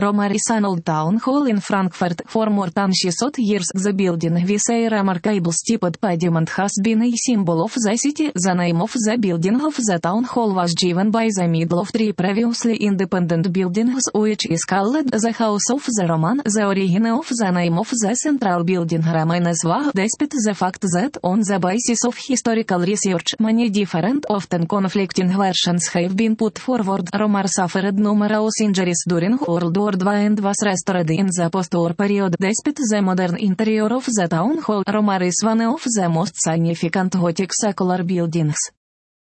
Roma is an old town hall in Frankfurt for more than 600 years. The building with a remarkable stepped pavement has been a symbol of the city. The name of the building of the town hall was given by the middle of three previously independent buildings, which is called the House of the Roman. The origin of the name of the central building remains vague, despite the fact that on the basis of historical research many different, often conflicting versions have been put forward. Roma suffered numerous injuries during World War II and was restored in the post-war period. Despite the modern interior of the town hall, Roma is one of the most significant Gothic secular buildings.